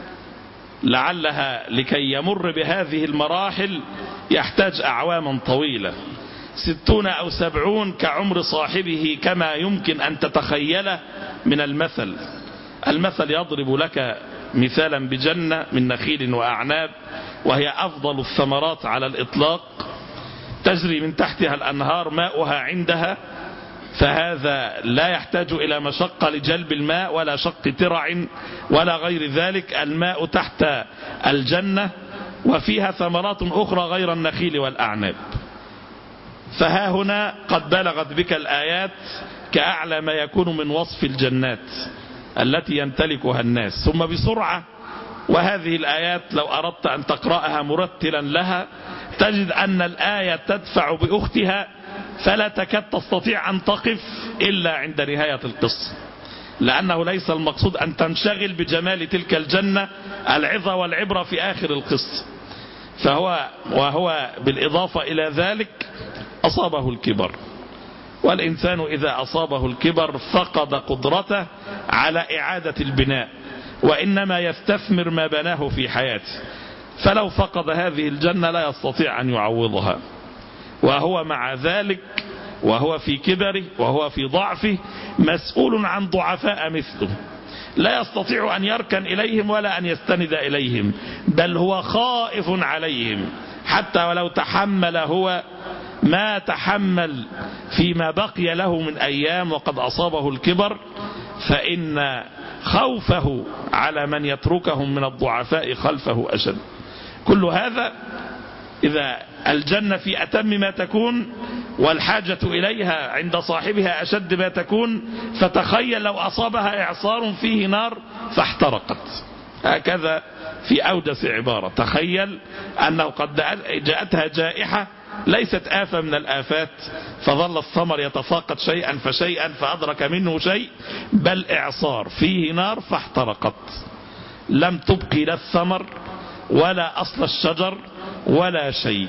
S3: لعلها لكي يمر بهذه المراحل يحتاج أعواما طويلة، ستون أو سبعون كعمر صاحبه كما يمكن أن تتخيله من المثل. المثل يضرب لك مثالا بجنة من نخيل وأعناب وهي أفضل الثمرات على الإطلاق، تجري من تحتها الأنهار ماؤها عندها، فهذا لا يحتاج إلى مشقة لجلب الماء ولا شق ترع ولا غير ذلك، الماء تحت الجنة وفيها ثمرات أخرى غير النخيل والأعناب. فها هنا قد بلغت بك الآيات كأعلى ما يكون من وصف الجنات التي يمتلكها الناس، ثم بسرعة. وهذه الآيات لو أردت أن تقرأها مرتلا لها تجد أن الآية تدفع بأختها فلا تكاد تستطيع أن تقف إلا عند نهاية القصة، لأنه ليس المقصود أن تنشغل بجمال تلك الجنة، العظة والعبرة في آخر القصة. فهو وهو بالإضافة إلى ذلك أصابه الكبر، والإنسان إذا أصابه الكبر فقد قدرته على إعادة البناء، وإنما يستثمر ما بناه في حياته، فلو فقد هذه الجنة لا يستطيع أن يعوضها، وهو مع ذلك وهو في كبره وهو في ضعفه مسؤول عن ضعفاء مثله، لا يستطيع أن يركن إليهم ولا أن يستند إليهم، بل هو خائف عليهم، حتى ولو تحمل هو ما تحمل فيما بقي له من أيام وقد أصابه الكبر، فإن خوفه على من يتركهم من الضعفاء خلفه أشد. كل هذا إذا الجنة في أتم ما تكون والحاجة إليها عند صاحبها أشد ما تكون، فتخيل لو أصابها إعصار فيه نار فاحترقت، هكذا في أوجس عبارة. تخيل أنه قد جاءتها جائحة ليست آفة من الآفات فظل الثمر يتساقط شيئا فشيئا فأدرك منه شيء، بل إعصار فيه نار فاحترقت، لم تبقي لا الثمر ولا أصل الشجر ولا شيء.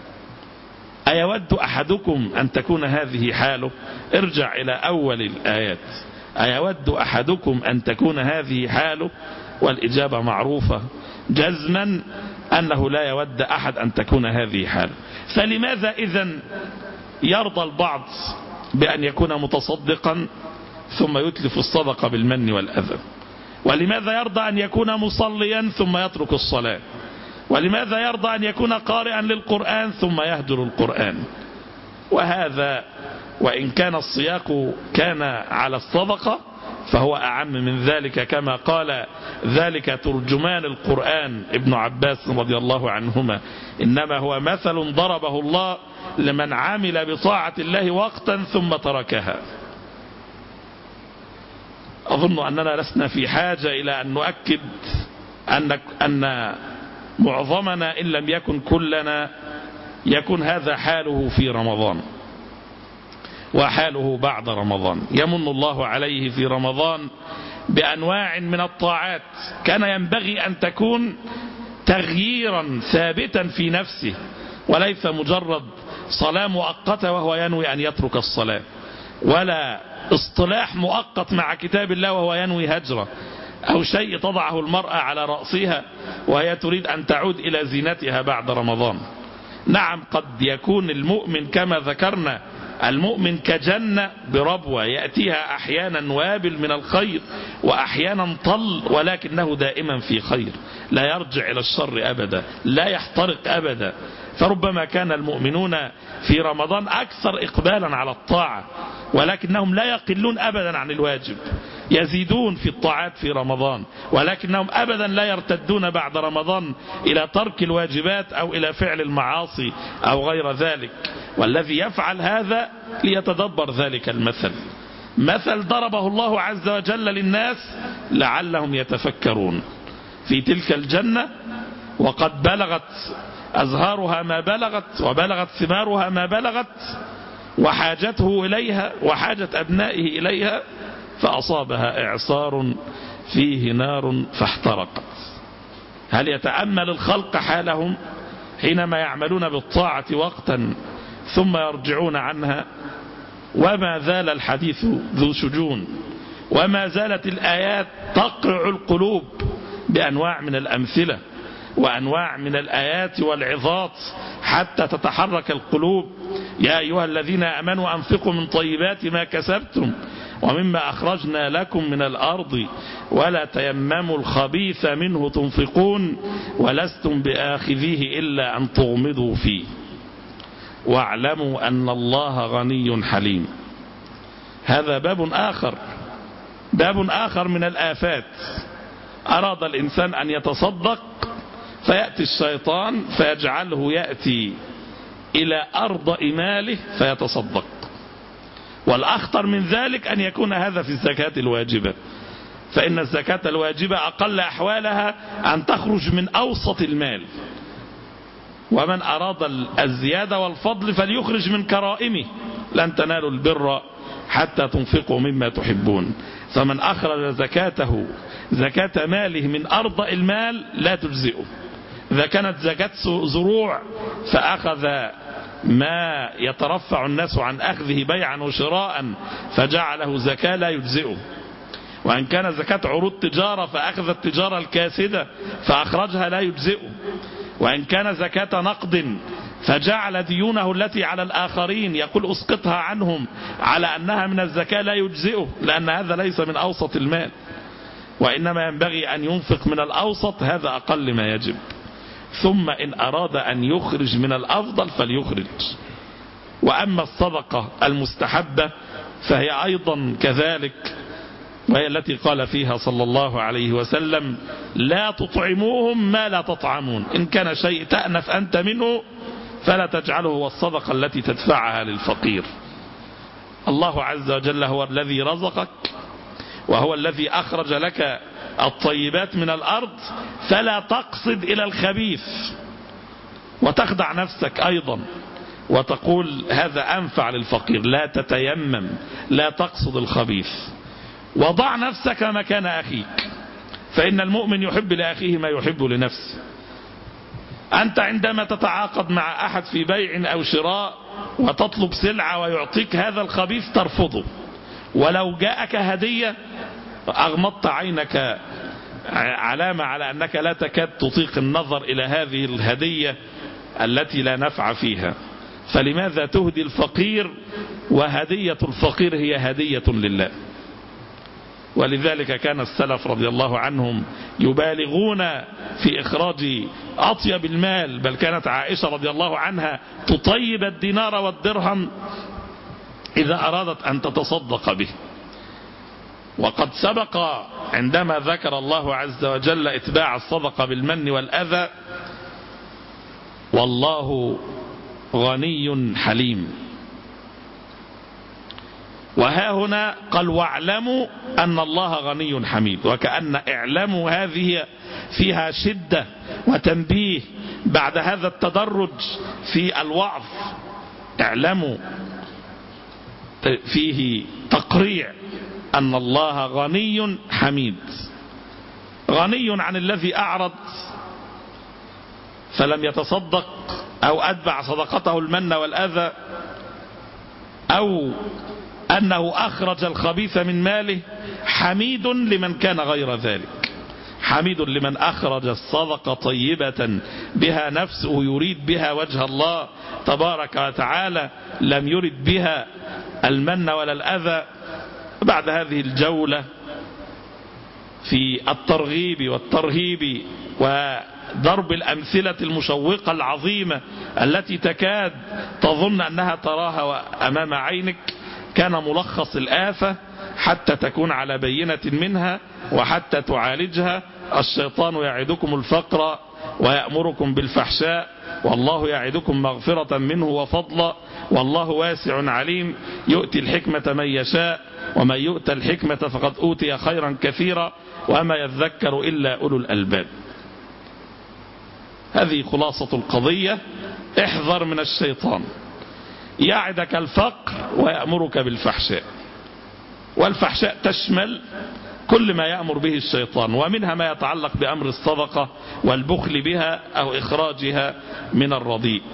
S3: أيود أحدكم أن تكون هذه حاله؟ ارجع إلى أول الآيات. أيود أحدكم أن تكون هذه حاله؟ والإجابة معروفة جزما أنه لا يود أحد أن تكون هذه حاله. فلماذا إذن يرضى البعض بأن يكون متصدقا ثم يتلف الصدقة بالمن والأذى؟ ولماذا يرضى أن يكون مصليا ثم يترك الصلاة؟ ولماذا يرضى أن يكون قارئا للقرآن ثم يهجر القرآن؟ وهذا وإن كان السياق كان على الصدقة فهو أعم من ذلك، كما قال ذلك ترجمان القرآن ابن عباس رضي الله عنهما: إنما هو مثل ضربه الله لمن عمل بطاعة الله وقتا ثم تركها. أظن أننا لسنا في حاجة إلى أن نؤكد أن أن معظمنا إن لم يكن كلنا يكون هذا حاله في رمضان وحاله بعد رمضان. يمن الله عليه في رمضان بأنواع من الطاعات كان ينبغي أن تكون تغييرا ثابتا في نفسه، وليس مجرد صلاة مؤقتة وهو ينوي أن يترك الصلاة، ولا اصطلاح مؤقت مع كتاب الله وهو ينوي هجرة، أو شيء تضعه المرأة على رأسها وهي تريد أن تعود إلى زينتها بعد رمضان. نعم، قد يكون المؤمن كما ذكرنا المؤمن كجنة بربوة يأتيها أحيانا وابل من الخير وأحيانا طل، ولكنه دائما في خير، لا يرجع إلى الشر أبدا، لا يحترق أبدا. فربما كان المؤمنون في رمضان أكثر إقبالا على الطاعة، ولكنهم لا يقلون أبدا عن الواجب، يزيدون في الطاعات في رمضان، ولكنهم أبدا لا يرتدون بعد رمضان إلى ترك الواجبات أو إلى فعل المعاصي أو غير ذلك. والذي يفعل هذا ليتدبر ذلك المثل، مثل ضربه الله عز وجل للناس لعلهم يتفكرون. في تلك الجنة وقد بلغت أزهارها ما بلغت وبلغت ثمارها ما بلغت، وحاجته إليها وحاجة أبنائه إليها، فأصابها إعصار فيه نار فاحترقت. هل يتأمل الخلق حالهم حينما يعملون بالطاعة وقتا ثم يرجعون عنها؟ وما زال الحديث ذو شجون، وما زالت الآيات تقرع القلوب بأنواع من الأمثلة وأنواع من الآيات والعظات حتى تتحرك القلوب. يا أيها الذين آمنوا أنفقوا من طيبات ما كسبتم ومما أخرجنا لكم من الأرض ولا تيمموا الخبيث منه تنفقون ولستم بآخذيه إلا أن تغمضوا فيه واعلموا أن الله غني حليم. هذا باب آخر، باب آخر من الآفات. أراد الإنسان أن يتصدق فيأتي الشيطان فيجعله يأتي إلى أرض ماله فيتصدق. والأخطر من ذلك أن يكون هذا في الزكاة الواجبة، فإن الزكاة الواجبة أقل أحوالها أن تخرج من أوسط المال، ومن أراد الزيادة والفضل فليخرج من كرائمه، لن تنالوا البر حتى تنفقوا مما تحبون. فمن أخرج زكاته زكاة ماله من أرض المال لا تجزئه. إذا كانت زكاة زروع فأخذ ما يترفع الناس عن أخذه بيعا وشراء فجعله زكاة لا يجزئه. وإن كان زكاة عروض تجارة فأخذ التجارة الكاسدة فأخرجها لا يجزئه. وإن كان زكاة نقد فجعل ديونه التي على الآخرين يقول أسقطها عنهم على أنها من الزكاة لا يجزئه، لأن هذا ليس من أوسط المال، وإنما ينبغي أن ينفق من الأوسط، هذا أقل ما يجب. ثم إن أراد أن يخرج من الأفضل فليخرج. وأما الصدقة المستحبة فهي أيضا كذلك، وهي التي قال فيها صلى الله عليه وسلم لا تطعموهم ما لا تطعمون، إن كان شيء تأنف أنت منه فلا تجعله هو الصدقة التي تدفعها للفقير. الله عز وجل هو الذي رزقك وهو الذي أخرج لك الطيبات من الأرض، فلا تقصد إلى الخبيث وتخدع نفسك أيضا وتقول هذا أنفع للفقير. لا تتيمم، لا تقصد الخبيث، وضع نفسك مكان أخيك، فإن المؤمن يحب لأخيه ما يحب لنفسه. أنت عندما تتعاقد مع أحد في بيع أو شراء وتطلب سلعة ويعطيك هذا الخبيث ترفضه، ولو جاءك هدية أغمضت عينك علامة على أنك لا تكاد تطيق النظر إلى هذه الهدية التي لا نفع فيها. فلماذا تهدي الفقير وهدية الفقير هي هدية لله؟ ولذلك كان السلف رضي الله عنهم يبالغون في إخراج أطيب المال، بل كانت عائشة رضي الله عنها تطيب الدينار والدرهم إذا أرادت أن تتصدق به. وقد سبق عندما ذكر الله عز وجل إتباع الصدقة بالمن والأذى والله غني حليم. وها هنا قال واعلموا أن الله غني حميد، وكأن اعلموا هذه فيها شدة وتنبيه بعد هذا التدرج في الوعظ. اعلموا فيه تقريع أن الله غني حميد، غني عن الذي أعرض فلم يتصدق أو أتبع صدقته المن والأذى، أو أنه أخرج الخبيث من ماله. حميد لمن كان غير ذلك، حميد لمن أخرج الصدقة طيبة بها نفسه يريد بها وجه الله تبارك وتعالى، لم يرد بها المن ولا الأذى. بعد هذه الجولة في الترغيب والترهيب وضرب الأمثلة المشوقة العظيمة التي تكاد تظن أنها تراها أمام عينك، كان ملخص الآفة حتى تكون على بينة منها وحتى تعالجها: الشيطان يعدكم الفقر ويأمركم بالفحشاء والله يعدكم مغفرة منه وفضلا والله واسع عليم، يؤتي الحكمة من يشاء ومن يؤت الحكمة فقد أوتي خيرا كثيرا وما يذكر إلا أولو الألباب. هذه خلاصة القضية. احذر من الشيطان، يعدك الفقر ويأمرك بالفحشاء، والفحشاء تشمل كل ما يأمر به الشيطان، ومنها ما يتعلق بأمر الصدقة والبخل بها أو إخراجها من الرضيء.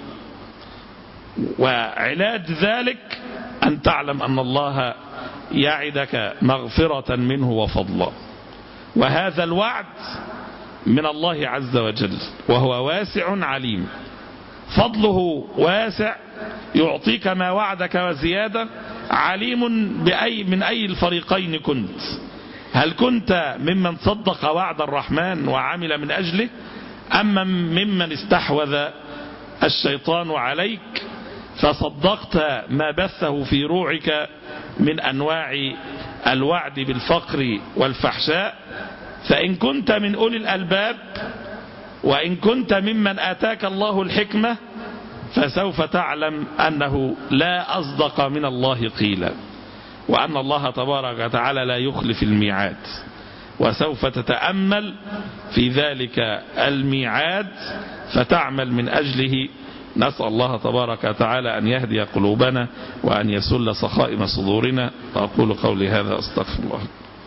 S3: وعلاج ذلك أن تعلم أن الله يعدك مغفرة منه وفضلا، وهذا الوعد من الله عز وجل وهو واسع عليم. فضله واسع يعطيك ما وعدك وزيادة، عليم بأي من أي الفريقين كنت. هل كنت ممن صدق وعد الرحمن وعمل من أجله، أم ممن استحوذ الشيطان عليك فصدقت ما بثه في روعك من أنواع الوعد بالفقر والفحشاء؟ فإن كنت من أولي الألباب وإن كنت ممن آتاك الله الحكمة فسوف تعلم أنه لا أصدق من الله قيلا، وأن الله تبارك وتعالى لا يخلف الميعاد، وسوف تتأمل في ذلك الميعاد فتعمل من أجله. نسأل الله تبارك وتعالى أن يهدي قلوبنا وأن يسل سخائم صدورنا. وأقول قولي هذا أستغفر الله.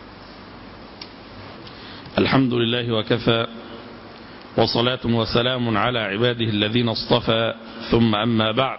S3: الحمد لله وكفى، وصلاة وسلام على عباده الذين اصطفى، ثم أما بعد.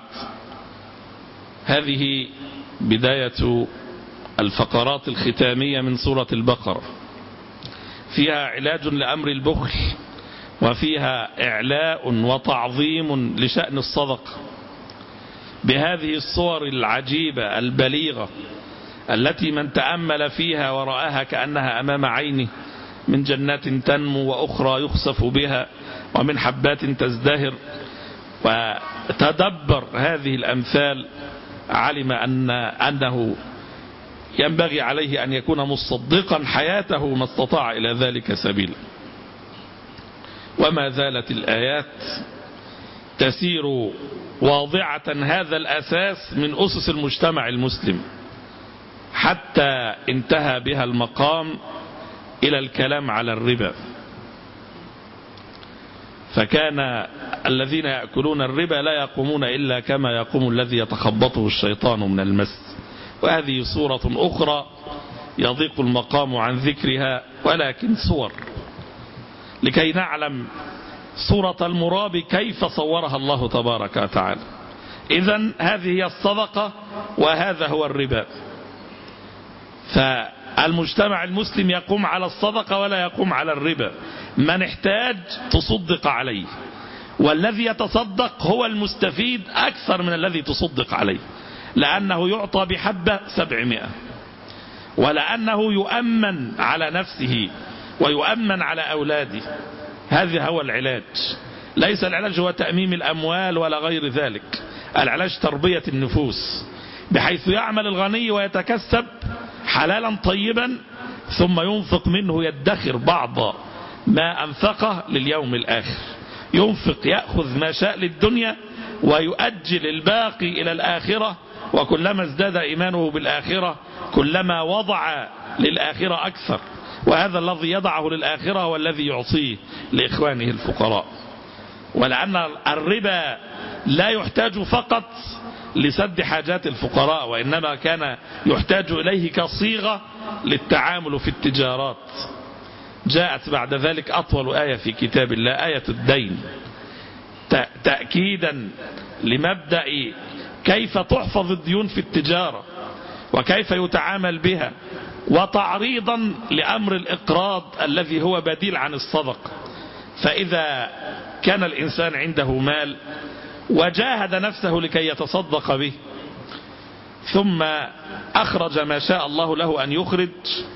S3: هذه بداية الفقرات الختامية من سورة البقرة، فيها علاج لأمر البخل، وفيها إعلاء وتعظيم لشأن الصدقة بهذه الصور العجيبة البليغة التي من تأمل فيها ورآها كأنها أمام عينه، من جنات تنمو وأخرى يخسف بها ومن حبات تزدهر. وتدبر هذه الأمثال علم أن أنه ينبغي عليه أن يكون مصدقا حياته ما استطاع إلى ذلك سبيلا. وما زالت الآيات تسير واضعة هذا الأساس من أسس المجتمع المسلم، حتى انتهى بها المقام إلى الكلام على الربا. فكان الذين يأكلون الربا لا يقومون إلا كما يقوم الذي يتخبطه الشيطان من المس. وهذه صورة أخرى يضيق المقام عن ذكرها، ولكن صور لكي نعلم صورة المراب كيف صورها الله تبارك وتعالى. إذن هذه هي الصدقة وهذا هو الربا. فالمجتمع المسلم يقوم على الصدقة ولا يقوم على الربا. من احتاج تصدق عليه، والذي يتصدق هو المستفيد أكثر من الذي تصدق عليه، لأنه يعطى بحبة سبعمائة، ولأنه يؤمن على نفسه ويؤمن على أولاده. هذا هو العلاج. ليس العلاج هو تأميم الأموال ولا غير ذلك، العلاج تربية النفوس، بحيث يعمل الغني ويتكسب حلالا طيبا ثم ينفق منه، يدخر بعض ما أنفقه لليوم الآخر. ينفق يأخذ ما شاء للدنيا ويؤجل الباقي إلى الآخرة، وكلما ازداد إيمانه بالآخرة كلما وضع للآخرة أكثر، وهذا الذي يضعه للآخرة هو الذي يعطيه لإخوانه الفقراء. ولأن الربا لا يحتاج فقط لسد حاجات الفقراء، وإنما كان يحتاج إليه كصيغة للتعامل في التجارات. جاءت بعد ذلك أطول آية في كتاب الله، آية الدين، تأكيدا لمبدأ كيف تحفظ الديون في التجارة وكيف يتعامل بها، وتعريضا لأمر الإقراض الذي هو بديل عن الصدقة. فإذا كان الإنسان عنده مال وجاهد نفسه لكي يتصدق به، ثم أخرج ما شاء الله له أن يخرج،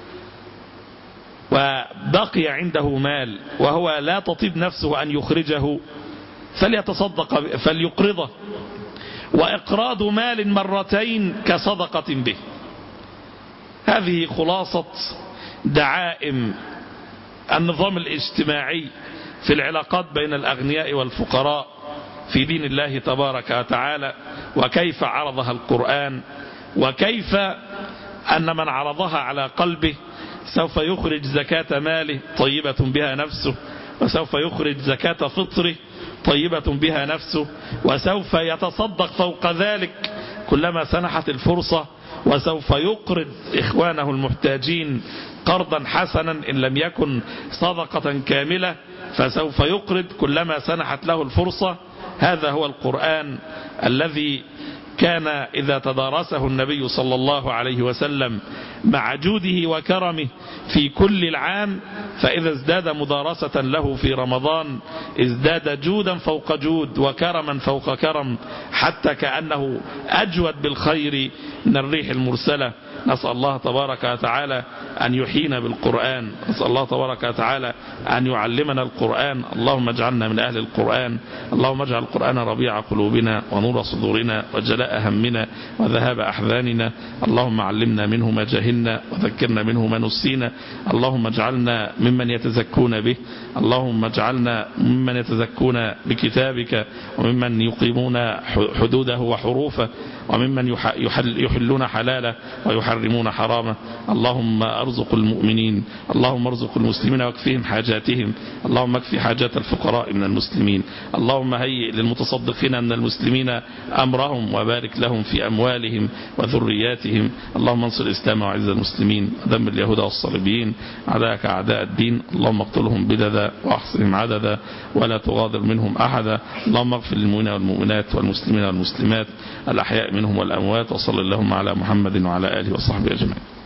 S3: وبقي عنده مال وهو لا تطيب نفسه أن يخرجه، فليتصدق فليقرضه. وإقراض مال مرتين كصدقة به. هذه خلاصة دعائم النظام الاجتماعي في العلاقات بين الأغنياء والفقراء في دين الله تبارك وتعالى، وكيف عرضها القرآن، وكيف أن من عرضها على قلبه سوف يخرج زكاة ماله طيبة بها نفسه، وسوف يخرج زكاة فطره طيبة بها نفسه، وسوف يتصدق فوق ذلك كلما سنحت الفرصة، وسوف يقرض إخوانه المحتاجين قرضا حسنا إن لم يكن صدقة كاملة، فسوف يقرض كلما سنحت له الفرصة. هذا هو القرآن الذي كان إذا تدارسه النبي صلى الله عليه وسلم مع جوده وكرمه في كل العام، فإذا ازداد مدارسة له في رمضان ازداد جودا فوق جود وكرما فوق كرم، حتى كأنه أجود بالخير من الريح المرسلة. نسأل الله تبارك وتعالى أن يحيينا بالقرآن، نسأل الله تبارك وتعالى أن يعلمنا القرآن. اللهم اجعلنا من أهل القرآن، اللهم اجعل القرآن ربيع قلوبنا ونور صدورنا وجلاء همنا وذهاب أحزاننا. اللهم علمنا منه ما جهلنا وذكرنا منه ما نسينا. اللهم اجعلنا ممن يتزكون به، اللهم اجعلنا ممن يتزكون بكتابك، وممن يقيمون حدوده وحروفه، وممن يحل يحلون حلاله ويحرمون حرامه. اللهم ارزق المؤمنين، اللهم ارزق المسلمين واكفهم حاجاتهم، اللهم اكفي حاجات الفقراء من المسلمين. اللهم هيئ للمتصدقين من المسلمين أمرهم وبارك لهم في أموالهم وذرياتهم. اللهم انصر الإسلام وعز المسلمين، ودمر اليهود والصليبيين أعداءك أعداء الدين. اللهم اقتلهم بددا واحصهم عددا ولا تغادر منهم أحدا. اللهم اغفر للمؤمنين والمؤمنات والمسلمين والمسلمات الأحياء منهم والأموات، وصل اللهم على محمد وعلى آله وصحبه أجمعين.